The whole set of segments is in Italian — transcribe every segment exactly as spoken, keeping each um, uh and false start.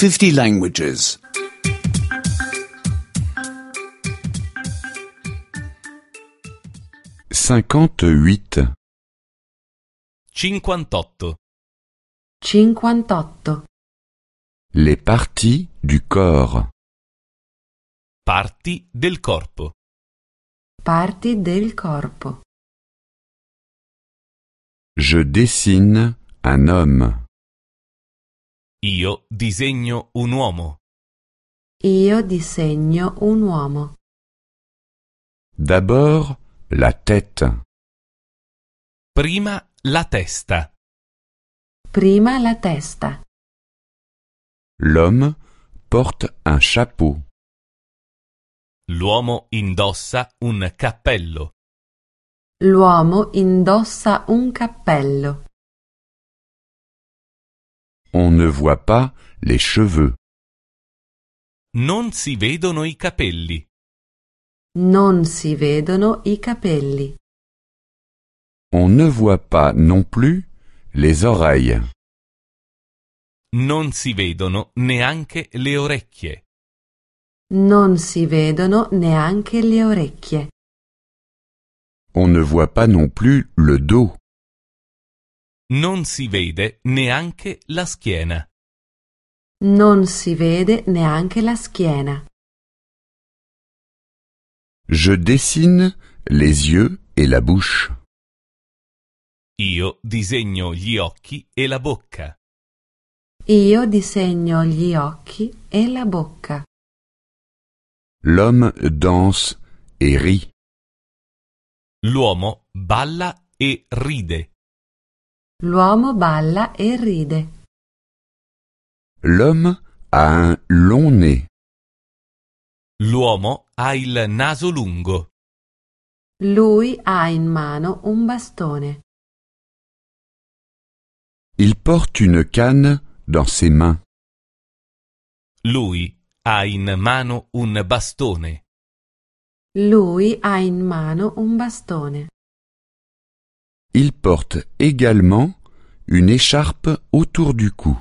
fifty languages. cinquante-huit. cinquantotto. cinquantotto. Les parties du corps. Parti del corpo. Parti del corpo. Je dessine un homme. Io disegno un uomo. Io disegno un uomo. D'abord, la tête. Prima la testa. Prima la testa. L'homme porte un chapeau. L'uomo indossa un cappello. L'uomo indossa un cappello. On ne voit pas les cheveux. Non si vedono i capelli. Non si vedono i capelli. On ne voit pas non plus les oreilles. Non si vedono neanche le orecchie. Non si vedono neanche le orecchie. On ne voit pas non plus le dos. Non si vede neanche la schiena. Non si vede neanche la schiena. Je dessine les yeux et la bouche. Io disegno gli occhi e la bocca. Io disegno gli occhi e la bocca. L'homme danse et rit. L'uomo balla e ride. L'uomo balla e ride. L'homme a un long nez. L'uomo ha il naso lungo. Lui ha in mano un bastone. Il porte une canne dans ses mains. Lui ha in mano un bastone. Lui ha in mano un bastone. Il porte également une écharpe autour du cou.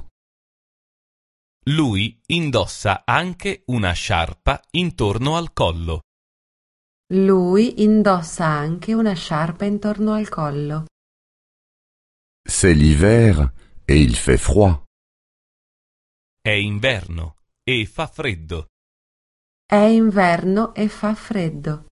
Lui indossa anche una sciarpa intorno al collo. Lui indossa anche una sciarpa intorno al collo. C'est l'hiver et il fait froid. È inverno e fa freddo. È inverno e fa freddo.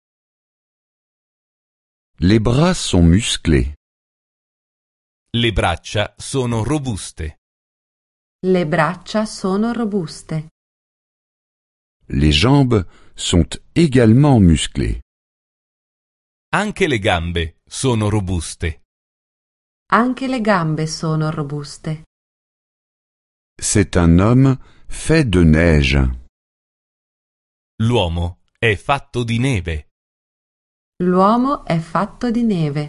Les bras sont musclés. Le braccia sono robuste. Le braccia sono robuste. Les jambes sont également musclées. Anche le gambe sono robuste. Anche le gambe sono robuste. C'est un homme fait de neige. L'uomo è fatto di neve. L'uomo è fatto di neve.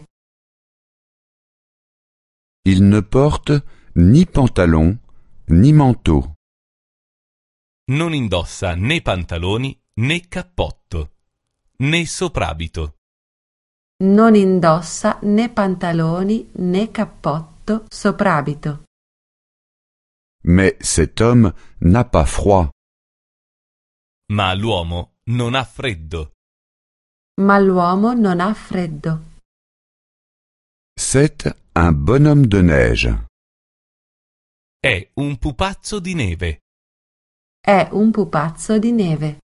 Il ne porte ni pantalon ni manteau. Non indossa né pantaloni né cappotto, né soprabito. Non indossa né pantaloni né cappotto soprabito. Mais cet homme n'a pas froid. Ma l'uomo non ha freddo. Ma l'uomo non ha freddo. C'est un bonhomme de neige. È un pupazzo di neve. È un pupazzo di neve.